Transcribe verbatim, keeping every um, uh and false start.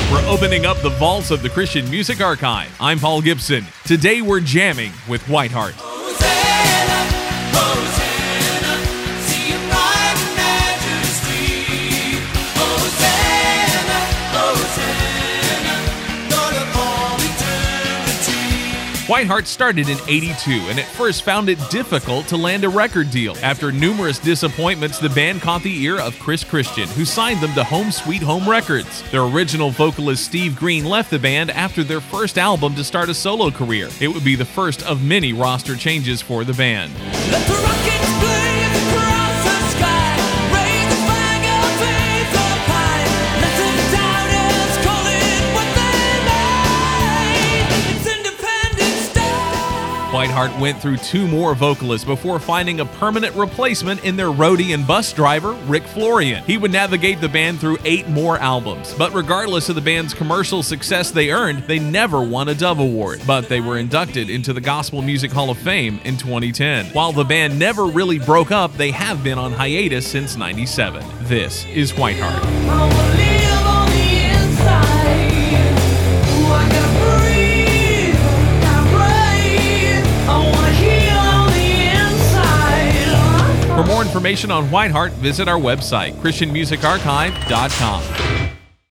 We're opening up the vaults of the Christian Music Archive. I'm Paul Gibson. Today we're jamming with Whiteheart. Hosanna, Hosanna, see him ride in majesty. Hosanna, Hosanna, Lord of all eternity. Whiteheart started in eighty-two and at first found it difficult to land a record deal. After numerous disappointments, the band caught the ear of Chris Christian, who signed them to Home Sweet Home Records. Their original vocalist Steve Green left the band after their first album to start a solo career. It would be the first of many roster changes for the band. Let the rockets play across the sky. Raise the flag of faith up high. Let the doubters call it what they may. It's Independence Day. Whiteheart went through two more vocalists before finding a permanent replacement in their roadie and bus driver, Rick Florian. He would navigate the band through eight more albums. But regardless of the band's commercial success they earned, they never won a Dove Award. But they were inducted into the Gospel Music Hall of Fame in twenty ten. While the band never really broke up, they have been on hiatus since ninety-seven. This is Whiteheart. I wanna live on the inside. Ooh, I gotta breathe, gotta breathe. I wanna heal on the inside. For more information on Whiteheart, visit our website, christian music archive dot com.